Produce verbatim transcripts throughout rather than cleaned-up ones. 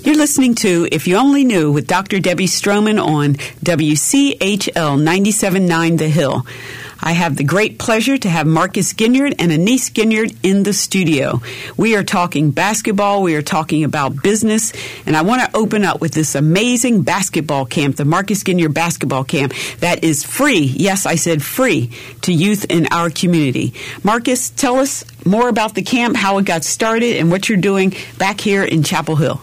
You're listening to If You Only Knew with Doctor Debbie Stroman on W C H L ninety-seven point nine The Hill. I have the great pleasure to have Marcus Ginyard and Anise Ginyard in the studio. We are talking basketball. We are talking about business. And I want to open up with this amazing basketball camp, the Marcus Ginyard Basketball Camp, that is free. Yes, I said free to youth in our community. Marcus, tell us more about the camp, how it got started, and what you're doing back here in Chapel Hill.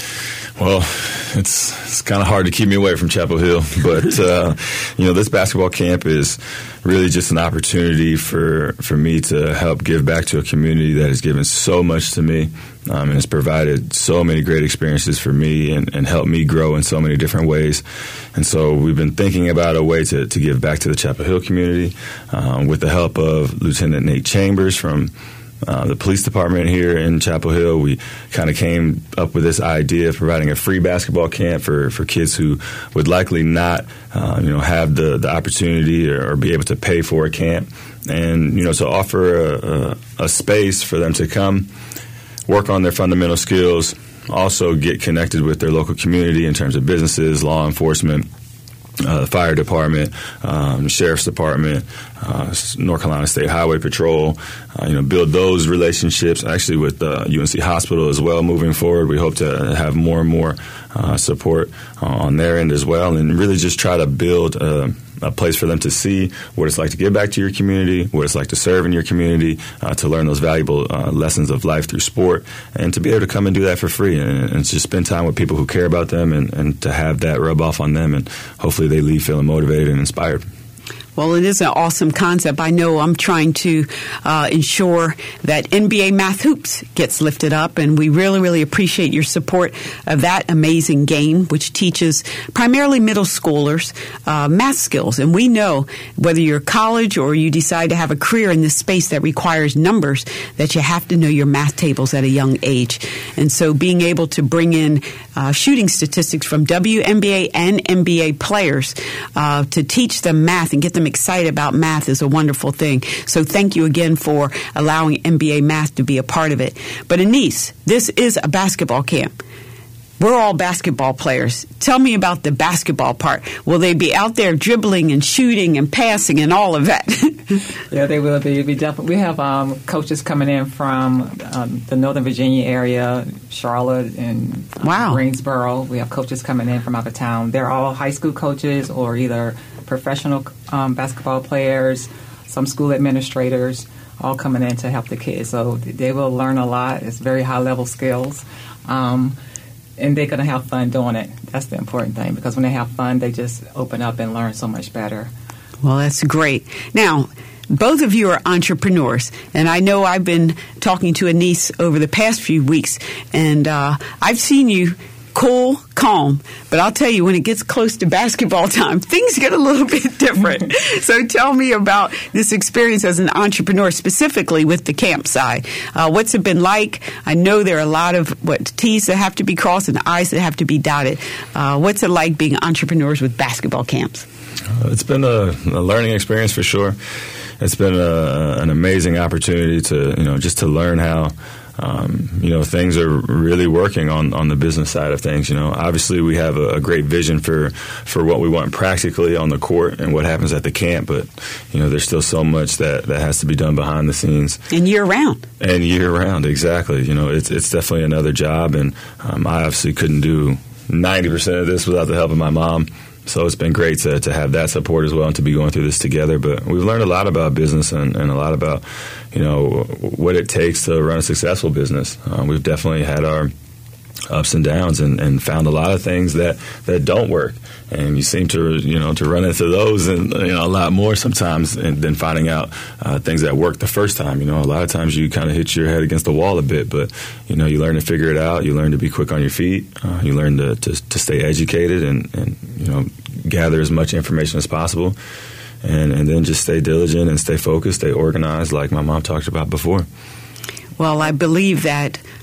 Well, it's it's kind of hard to keep me away from Chapel Hill, but uh, you know, this basketball camp is really just an opportunity for for me to help give back to a community that has given so much to me, um, and has provided so many great experiences for me and, and helped me grow in so many different ways. And so we've been thinking about a way to, to give back to the Chapel Hill community um, with the help of Lieutenant Nate Chambers from Uh, the police department here in Chapel Hill. We kind of came up with this idea of providing a free basketball camp for, for kids who would likely not, uh, you know, have the, the opportunity or, or be able to pay for a camp, and you know, to offer a, a, a space for them to come work on their fundamental skills, also get connected with their local community in terms of businesses, law enforcement, Uh, the fire department, um, sheriff's department, uh, North Carolina State Highway Patrol, uh, you know, build those relationships actually with the uh, U N C Hospital as well moving forward. We hope to have more and more uh, support uh, on their end as well, and really just try to build uh, a place for them to see what it's like to give back to your community, what it's like to serve in your community, uh, to learn those valuable uh, lessons of life through sport, and to be able to come and do that for free and, and just spend time with people who care about them, and, and to have that rub off on them, and hopefully they leave feeling motivated and inspired. Well, it is an awesome concept. I know I'm trying to uh, ensure that N B A Math Hoops gets lifted up, and we really, really appreciate your support of that amazing game, which teaches primarily middle schoolers uh, math skills. And we know whether you're college or you decide to have a career in this space that requires numbers, that you have to know your math tables at a young age. And so being able to bring in uh, shooting statistics from W N B A and N B A players uh, to teach them math and get them excited about math is a wonderful thing. So thank you again for allowing N B A Math to be a part of it. But Anise, this is a basketball camp. We're all basketball players. Tell me about the basketball part. Will they be out there dribbling and shooting and passing and all of that? Yeah, they will be. We definitely. We have um, coaches coming in from um, the Northern Virginia area, Charlotte and um, wow. Greensboro. We have coaches coming in from out of town. They're all high school coaches or either professional um, basketball players, some school administrators, all coming in to help the kids. So they will learn a lot. It's very high-level skills. Um, and they're going to have fun doing it. That's the important thing, because when they have fun, they just open up and learn so much better. Well, that's great. Now, both of you are entrepreneurs, and I know I've been talking to Anise over the past few weeks, and uh, I've seen you cool, calm, but I'll tell you, when it gets close to basketball time, things get a little bit different. So tell me about this experience as an entrepreneur, specifically with the campsite. Uh, what's it been like? I know there are a lot of what T's that have to be crossed and I's that have to be dotted. Uh, what's it like being entrepreneurs with basketball camps? Uh, it's been a, a learning experience for sure. It's been a, an amazing opportunity to, you know, just to learn how Um, you know, things are really working on, on the business side of things. You know, obviously we have a, a great vision for, for what we want practically on the court and what happens at the camp, but, you know, there's still so much that, that has to be done behind the scenes. And year round. And year round, exactly. You know, it's, it's definitely another job, and um, I obviously couldn't do ninety percent of this without the help of my mom. So it's been great to, to have that support as well and to be going through this together. But we've learned a lot about business and, and a lot about, you know, what it takes to run a successful business. Uh, we've definitely had our ups and downs and, and found a lot of things that, that don't work. And you seem to, you know, to run into those and, you know, a lot more sometimes and then finding out uh, things that work the first time. You know, a lot of times you kind of hit your head against the wall a bit, but, you know, you learn to figure it out. You learn to be quick on your feet. Uh, you learn to, to, to stay educated and, and, you know, gather as much information as possible. And, and then just stay diligent and stay focused, stay organized like my mom talked about before. Well, I believe that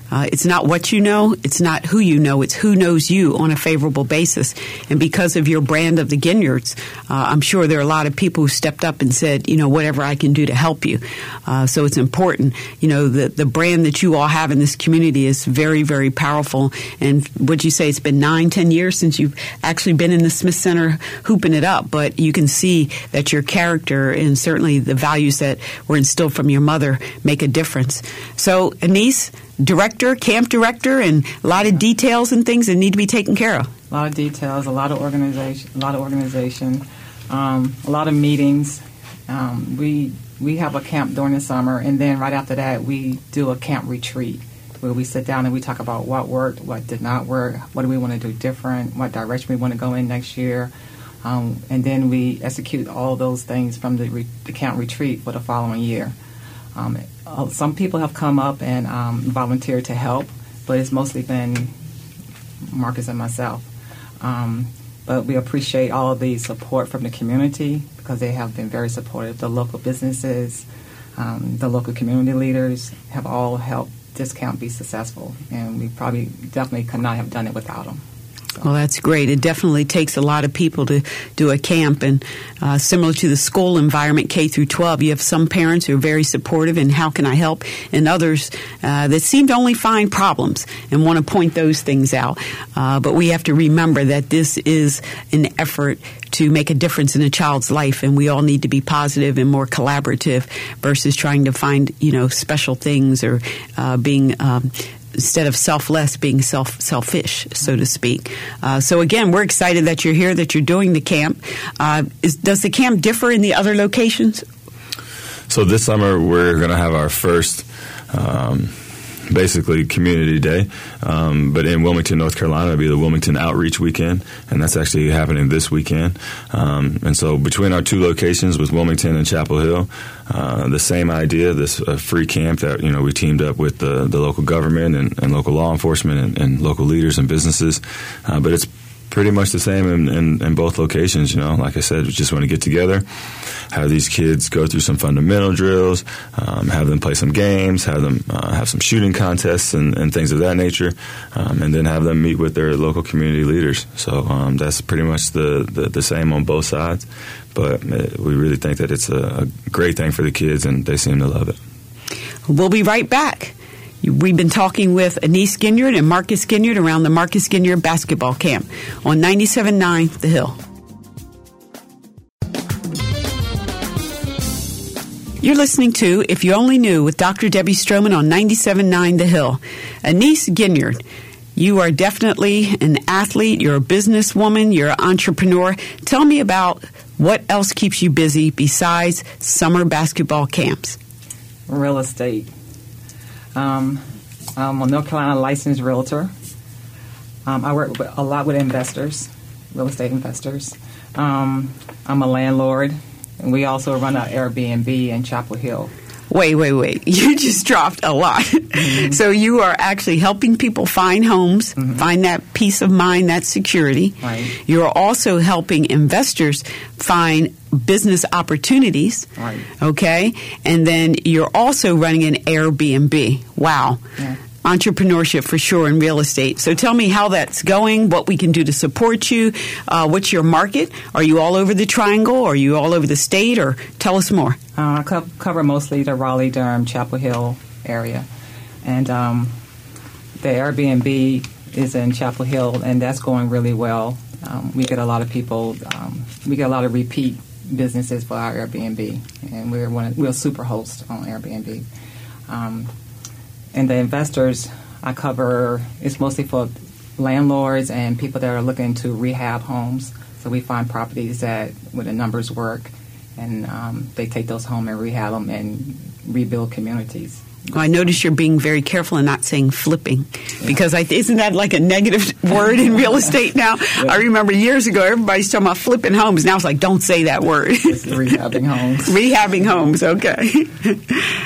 Uh, it's not what you know, it's not who you know, it's who knows you on a favorable basis. And because of your brand of the Ginyards, uh, I'm sure there are a lot of people who stepped up and said, you know, whatever I can do to help you. Uh, so it's important. You know, the, the brand that you all have in this community is very, very powerful. And would you say it's been nine, ten years since you've actually been in the Smith Center hooping it up, but you can see that your character and certainly the values that were instilled from your mother make a difference. So, Anise, director, camp director, and a lot of details and things that need to be taken care of. A lot of details, a lot of organization, a lot of organization, um, a lot of meetings. Um, we we have a camp during the summer, and then right after that, we do a camp retreat where we sit down and we talk about what worked, what did not work, what do we want to do different, what direction we want to go in next year, um, and then we execute all those things from the, re- the camp retreat for the following year. Um, some people have come up and um, volunteered to help, but it's mostly been Marcus and myself. Um, but we appreciate all of the support from the community because they have been very supportive. The local businesses, um, the local community leaders have all helped this camp be successful, and we probably definitely could not have done it without them. Well, that's great. It definitely takes a lot of people to do a camp. And uh, similar to the school environment, K through twelve, you have some parents who are very supportive and how can I help, and others uh, that seem to only find problems and want to point those things out. Uh, but we have to remember that this is an effort to make a difference in a child's life, and we all need to be positive and more collaborative versus trying to find, you know, special things or uh, being um, instead of selfless, being self selfish, so to speak. Uh, so again, we're excited that you're here, that you're doing the camp. Uh, is, does the camp differ in the other locations? So this summer we're going to have our first um, basically community day, um, but in Wilmington, North Carolina, it'll be the Wilmington Outreach Weekend, and that's actually happening this weekend. Um, and so between our two locations with Wilmington and Chapel Hill, uh, the same idea, this uh, free camp that, you know, we teamed up with the, the local government and, and local law enforcement and, and local leaders and businesses, uh, but it's pretty much the same in, in, in both locations. You know, like I said, we just want to get together, have these kids go through some fundamental drills, um, have them play some games, have them uh, have some shooting contests and, and things of that nature, um, and then have them meet with their local community leaders. So um, that's pretty much the, the, the same on both sides. But we really think that it's a, a great thing for the kids, and they seem to love it. We'll be right back. We've been talking with Anise Ginyard and Marcus Ginyard around the Marcus Ginyard basketball camp on ninety-seven point nine The Hill. You're listening to If You Only Knew with Doctor Debbie Stroman on ninety-seven point nine The Hill. Anise Ginyard, you are definitely an athlete, you're a businesswoman, you're an entrepreneur. Tell me about what else keeps you busy besides summer basketball camps. Real estate. Um, I'm a North Carolina licensed realtor. Um, I work with, a lot with investors, real estate investors. Um, I'm a landlord, and we also run an Airbnb in Chapel Hill. Wait, wait, wait. You just dropped a lot. Mm-hmm. So you are actually helping people find homes, mm-hmm. find that peace of mind, that security. Right. You're also helping investors find business opportunities. Right. Okay? And then you're also running an Airbnb. Wow. Yeah. Entrepreneurship for sure in real estate. So tell me how that's going, what we can do to support you. Uh, what's your market? Are you all over the Triangle? Are you all over the state? Or tell us more. Uh, I co- cover mostly the Raleigh, Durham, Chapel Hill area. And um, the Airbnb is in Chapel Hill, and that's going really well. Um, we get a lot of people, um, we get a lot of repeat businesses for our Airbnb, and we're one of, we're a super host on Airbnb. Um, and the investors I cover, it's mostly for landlords and people that are looking to rehab homes. So we find properties that where the numbers work, and um, they take those home and rehab them and rebuild communities. Well, I notice you're being very careful and not saying flipping, because I, isn't that like a negative word in real estate now? Yeah. I remember years ago, everybody's talking about flipping homes. Now it's like, don't say that word. It's rehabbing homes. Rehabbing homes, okay.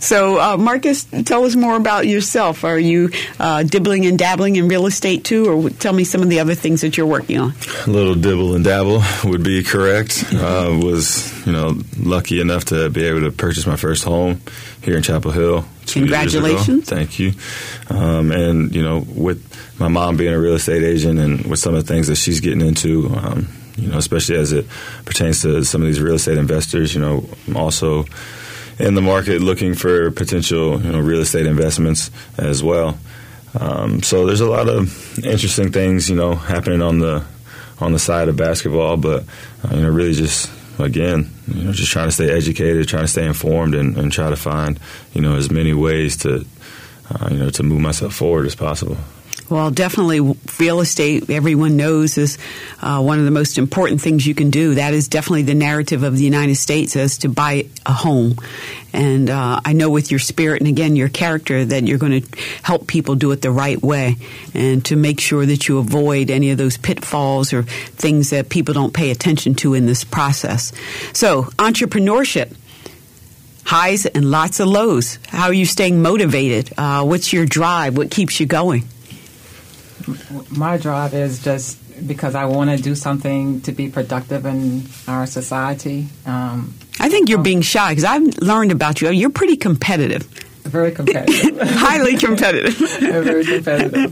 So, uh, Marcus, tell us more about yourself. Are you uh, dibbling and dabbling in real estate too, or tell me some of the other things that you're working on? A little dibble and dabble would be correct. Uh, was you know lucky enough to be able to purchase my first home here in Chapel Hill. Congratulations! Thank you. Um, and you know, with my mom being a real estate agent, and with some of the things that she's getting into. Um, You know, especially as it pertains to some of these real estate investors, you know, I'm also in the market looking for potential, you know, real estate investments as well. Um, so there's a lot of interesting things, you know, happening on the on the side of basketball, but uh, you know, really just again, you know, just trying to stay educated, trying to stay informed, and, and try to find, you know, as many ways to, uh, you know, to move myself forward as possible. Well, definitely real estate, everyone knows, is uh, one of the most important things you can do. That is definitely the narrative of the United States, as to buy a home. And uh, I know with your spirit and, again, your character, that you're going to help people do it the right way, and to make sure that you avoid any of those pitfalls or things that people don't pay attention to in this process. So, entrepreneurship. Highs and lots of lows. How are you staying motivated? Uh, what's your drive? What keeps you going? My drive is just because I want to do something to be productive in our society. Um, I think you're being shy, because I've learned about you. You're pretty competitive. Very competitive. Highly competitive. Very competitive.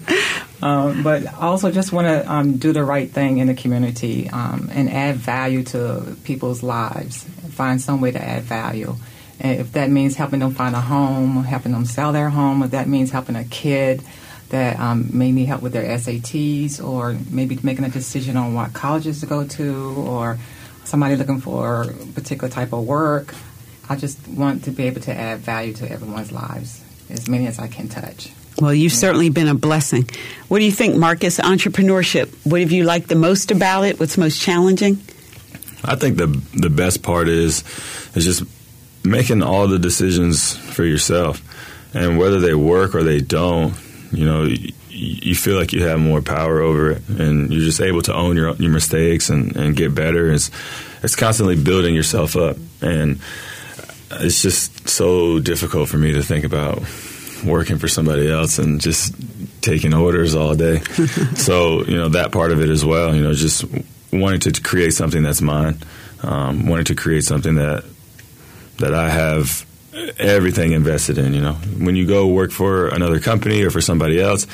Um, but I also just want to um, do the right thing in the community um, and add value to people's lives, find some way to add value. And if that means helping them find a home, helping them sell their home, or that means helping a kid that um, may need help with their S A Ts, or maybe making a decision on what colleges to go to, or somebody looking for a particular type of work. I just want to be able to add value to everyone's lives, as many as I can touch. Well, you've yeah. certainly been a blessing. What do you think, Marcus, entrepreneurship? What have you liked the most about it? What's most challenging? I think the the best part is is just making all the decisions for yourself. And whether they work or they don't, you know, you, you feel like you have more power over it, and you're just able to own your your mistakes and, and get better. It's it's constantly building yourself up, and it's just so difficult for me to think about working for somebody else and just taking orders all day. So, you know, that part of it as well, you know, just wanting to create something that's mine, um, wanting to create something that that I have everything invested in. You know, when you go work for another company or for somebody else,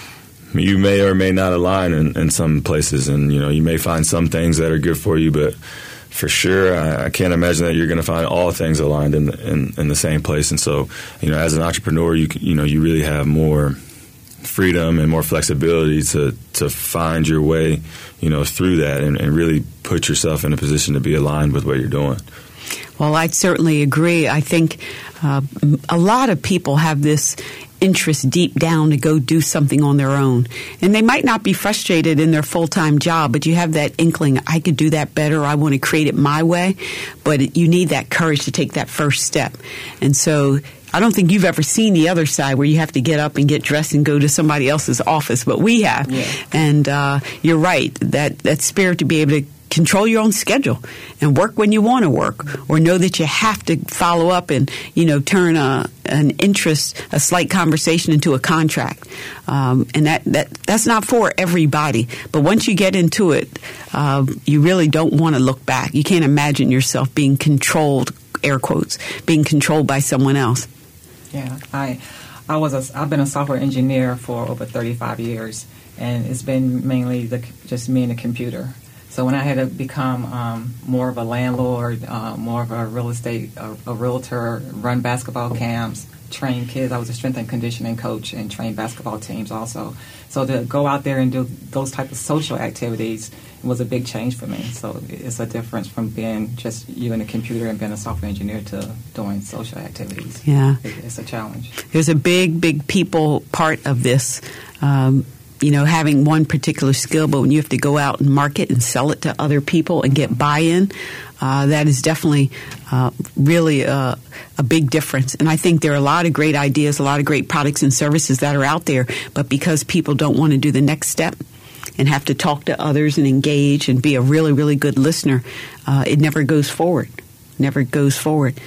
you may or may not align in, in some places, and you know, you may find some things that are good for you, but for sure, I, I can't imagine that you're going to find all things aligned in the, in, in the same place. And so, you know, as an entrepreneur, you you know, you really have more freedom and more flexibility to to find your way, you know, through that, and, and really put yourself in a position to be aligned with what you're doing. Well, I'd certainly agree. I think uh, a lot of people have this interest deep down to go do something on their own. And they might not be frustrated in their full-time job, but you have that inkling, I could do that better, I want to create it my way. But you need that courage to take that first step. And so I don't think you've ever seen the other side where you have to get up and get dressed and go to somebody else's office, but we have. Yeah. And uh, you're right, that, that spirit to be able to control your own schedule and work when you want to work, or know that you have to follow up and, you know, turn a, an interest, a slight conversation into a contract. Um, and that, that that's not for everybody. But once you get into it, uh, you really don't want to look back. You can't imagine yourself being controlled, air quotes, being controlled by someone else. Yeah, I I was a, I've been a software engineer for over thirty-five years, and it's been mainly the, just me and the computer. So when I had to become um, more of a landlord, uh, more of a real estate, a, a realtor, run basketball camps, train kids, I was a strength and conditioning coach and trained basketball teams also. So to go out there and do those type of social activities was a big change for me. So it's a difference from being just you and a computer and being a software engineer to doing social activities. Yeah. It, it's a challenge. There's a big, big people part of this. Um, you know, having one particular skill, but when you have to go out and market and sell it to other people and get buy-in, uh, that is definitely uh, really a, a big difference. And I think there are a lot of great ideas, a lot of great products and services that are out there, but because people don't want to do the next step and have to talk to others and engage and be a really, really good listener, uh, it never goes forward, never goes forward.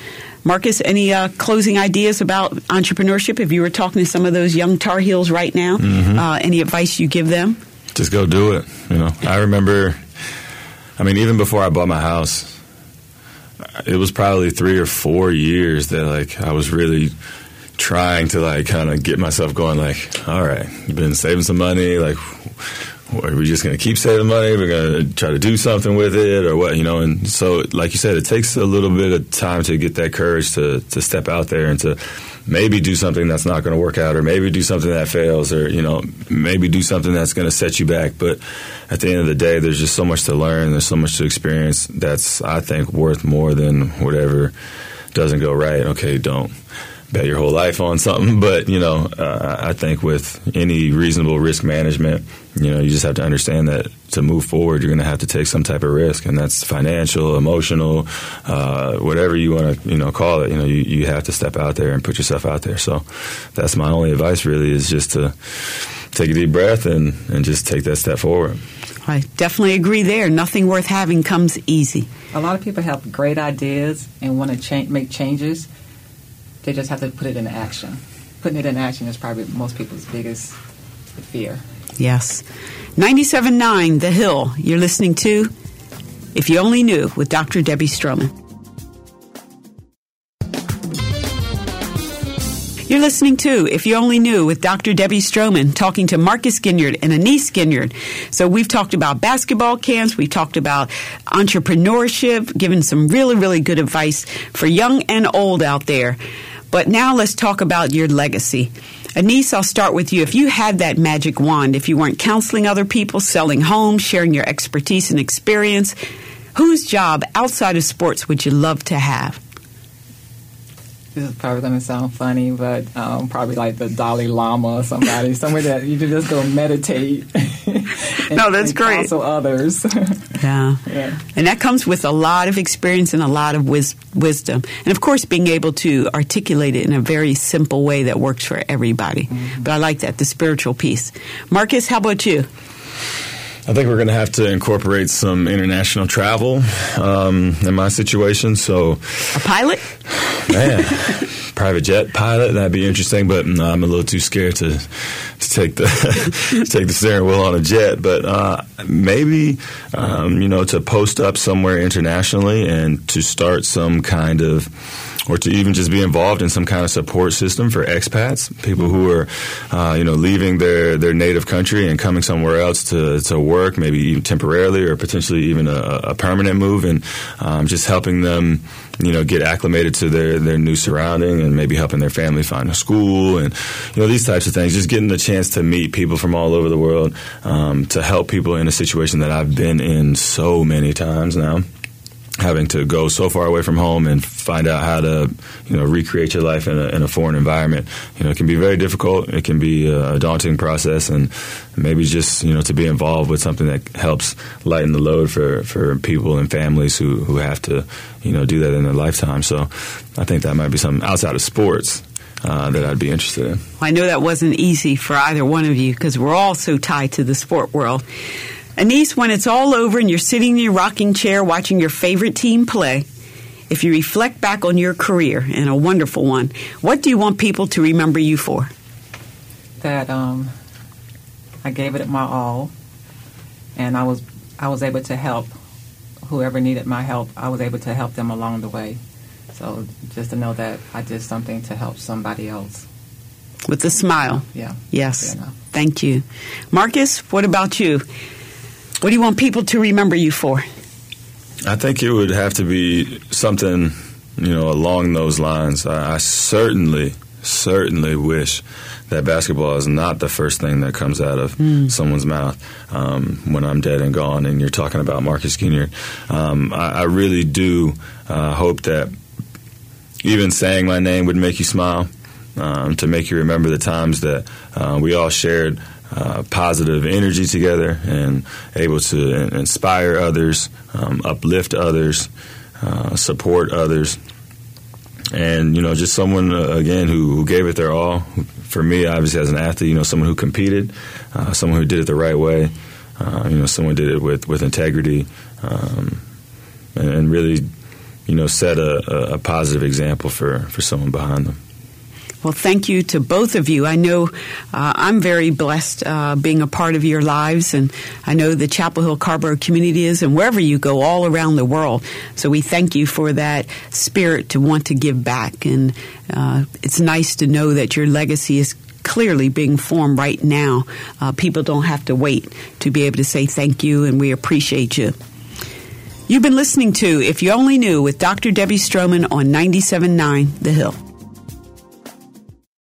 Marcus, any uh, closing ideas about entrepreneurship? If you were talking to some of those young Tar Heels right now, mm-hmm. uh, any advice you give them? Just go do it. You know, I remember, I mean, even before I bought my house, it was probably three or four years that, like, I was really trying to, like, kind of get myself going, like, all right, you've been saving some money, like, are we just going to keep saving money? We're going to try to do something with it or what, you know? And so, like you said, it takes a little bit of time to get that courage to, to step out there and to maybe do something that's not going to work out, or maybe do something that fails, or, you know, maybe do something that's going to set you back. But at the end of the day, there's just so much to learn. There's so much to experience that's, I think, worth more than whatever doesn't go right. Okay, don't bet your whole life on something, but, you know, uh, I think with any reasonable risk management, you know, you just have to understand that to move forward, you're going to have to take some type of risk, and that's financial, emotional, uh, whatever you want to, you know, call it. You know, you, you have to step out there and put yourself out there. So that's my only advice, really, is just to take a deep breath and, and just take that step forward. I definitely agree there. Nothing worth having comes easy. A lot of people have great ideas and want to cha- make changes. They just have to put it in action. Putting it in action is probably most people's biggest fear. Yes. ninety-seven point nine The Hill. You're listening to If You Only Knew with Doctor Debbie Stroman. You're listening to If You Only Knew with Doctor Debbie Stroman, talking to Marcus Ginyard and Anise Ginyard. So we've talked about basketball camps, we've talked about entrepreneurship, given some really, really good advice for young and old out there. But now let's talk about your legacy. Anise, I'll start with you. If you had that magic wand, if you weren't counseling other people, selling homes, sharing your expertise and experience, whose job outside of sports would you love to have? This is probably going to sound funny, but um, probably like the Dalai Lama or somebody, somewhere that you can just go meditate. and, no, that's and great. Counsel others. yeah. yeah, and that comes with a lot of experience and a lot of wis- wisdom, and of course, being able to articulate it in a very simple way that works for everybody. Mm-hmm. But I like that, the spiritual piece. Marcus, how about you? I think we're going to have to incorporate some international travel um, in my situation. So, a pilot? Man, private jet pilot, that'd be interesting. But no, I'm a little too scared to to take the to take the steering wheel on a jet. But uh, maybe um, you know, to post up somewhere internationally and to start some kind of, or to even just be involved in some kind of support system for expats, people who are, uh, you know, leaving their, their native country and coming somewhere else to, to work, maybe even temporarily or potentially even a, a permanent move, and um, just helping them, you know, get acclimated to their, their new surrounding, and maybe helping their family find a school, and, you know, these types of things. Just getting the chance to meet people from all over the world, um, to help people in a situation that I've been in so many times now. Having to go so far away from home and find out how to, you know, recreate your life in a, in a foreign environment. You know, it can be very difficult. It can be a daunting process, and maybe just, you know, to be involved with something that helps lighten the load for, for people and families who, who have to, you know, do that in their lifetime. So I think that might be something outside of sports uh, that I'd be interested in. I know that wasn't easy for either one of you, because we're all so tied to the sport world. Anise, when it's all over and you're sitting in your rocking chair watching your favorite team play, if you reflect back on your career, and a wonderful one, what do you want people to remember you for? That um, I gave it my all, and I was I was able to help whoever needed my help. I was able to help them along the way. So just to know that I did something to help somebody else. With a smile. Yeah. Yes. Thank you. Marcus, what about you? What do you want people to remember you for? I think it would have to be something, you know, along those lines. I, I certainly, certainly wish that basketball is not the first thing that comes out of mm. someone's mouth um, when I'm dead and gone, and you're talking about Marcus Ginyard. Um, I, I really do uh, hope that even saying my name would make you smile, um, to make you remember the times that uh, we all shared Uh, positive energy together, and able to inspire others, um, uplift others, uh, support others, and, you know, just someone, uh, again, who, who gave it their all. For me, obviously, as an athlete, you know, someone who competed, uh, someone who did it the right way, uh, you know, someone did it with, with integrity, um, and, and really, you know, set a, a positive example for, for someone behind them. Well, thank you to both of you. I know uh, I'm very blessed uh, being a part of your lives, and I know the Chapel Hill Carrboro community is, and wherever you go, all around the world. So we thank you for that spirit to want to give back, and uh, it's nice to know that your legacy is clearly being formed right now. Uh, people don't have to wait to be able to say thank you, and we appreciate you. You've been listening to If You Only Knew with Doctor Debbie Stroman on ninety-seven point nine The Hill.